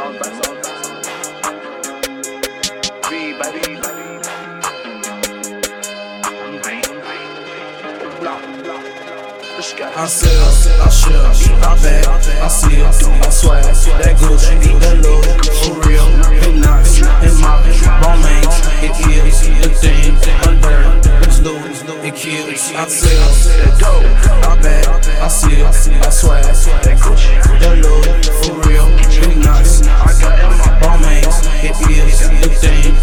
I sell, I shell, I bag, I seal, I swag, that Gucci, that Louis, for real, it nice, it moppin', Balmain, it kills, the thing, under, it's Louis, it kills. I sell, that dope, I bag, I seal, I swag, that Gucci, that Louis, for real, it nice, I got it, my Balmain, it kills, the thing,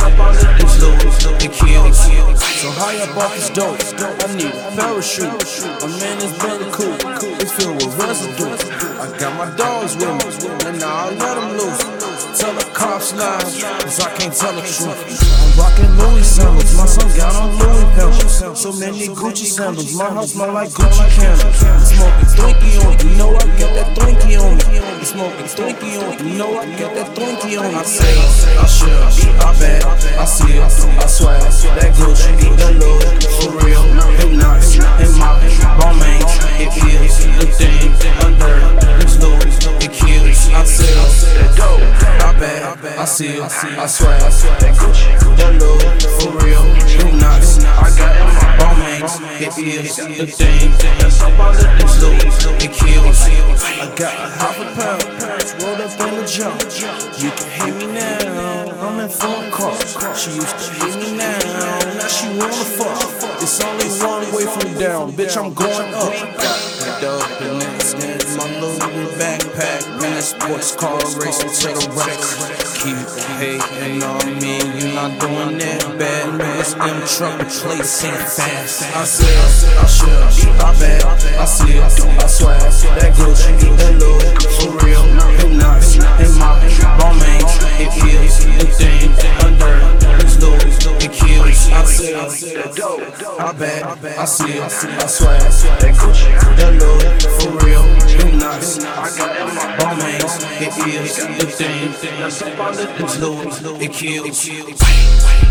it's Louis, it kills. So high up off this dope, I need a parachute. My man is brother cool, it's filled with residue. I got my dogs with me, and now I let them loose. Tell the cops lies, cause I can't tell the truth. I'm rocking Louis sandals, my son got on Louis pedals. So many Gucci sandals, my house smell like Gucci candles. Smoking Twinkie on me, you know I get that Twinkie on me. Smoking Twinkie on me, you know I get that Twinkie on me. I say, I shell, I bag, I seal, I swag, that Gucci, that Louis, for real, it nice, it moppin', Balmain, it kills, the thing, under, it's Louis, it kills. I sell, that dope, I bag, I seal, I swag, that Gucci, that Louis, for real, it nice, I got it, my Balmain, it kills, the thing, it's Louis, it kills. I got a half a pound, rolled up in the jump. You can hear me now, I'm in phone call. She used to hear me now she wanna fuck. It's only one way from down, bitch, I'm going up. Got the dope in this hand, my Louis backpack, and a sports car racing to the rack. Keep hating on me, you not doing that bad, man. It's them truck placing fast. I sell, I shell, I bag, I seal, I swag, that Gucci, that Louis, for real, it nice, it moppin', Balmain, it kills, the thing, under, it's Louis, it kills. I sell, that dope, I bag, I seal, I swag, that Gucci, that Louis, for real, it nice, I got it, my Balmain, it kills, the thing, it's Louis, it kills.